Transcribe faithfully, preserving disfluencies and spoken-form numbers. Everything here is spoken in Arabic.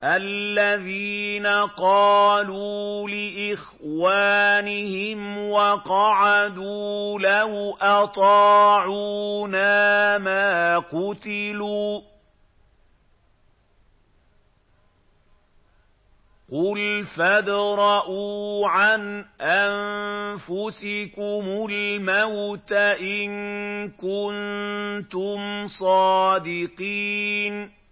الَّذِينَ قَالُوا لِإِخْوَانِهِمْ وَقَعَدُوا لَوْ أَطَاعُونَا مَا قُتِلُوا ۗ قُلْ فَادْرَءُوا عَنْ أَنفُسِكُمُ الْمَوْتَ إِن كُنتُمْ صَادِقِينَ